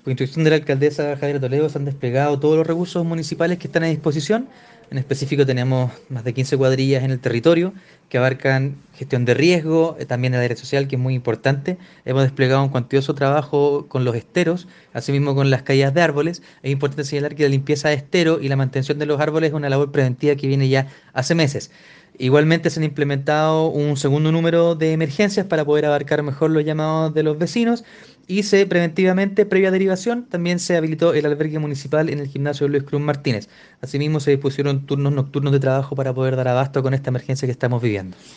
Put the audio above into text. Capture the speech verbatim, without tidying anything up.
Con instrucción de la alcaldesa Javiera Toledo se han desplegado todos los recursos municipales que están a disposición. En específico tenemos más de quince cuadrillas en el territorio que abarcan gestión de riesgo, eh, también el área social, que es muy importante. Hemos desplegado un cuantioso trabajo con los esteros, asimismo con las caídas de árboles. Es importante señalar que la limpieza de estero y la mantención de los árboles es una labor preventiva que viene ya hace meses. Igualmente se han implementado un segundo número de emergencias para poder abarcar mejor los llamados de los vecinos y se preventivamente, previa derivación, también se habilitó el albergue municipal en el gimnasio Luis Cruz Martínez. Asimismo se dispusieron turnos nocturnos de trabajo para poder dar abasto con esta emergencia que estamos viviendo.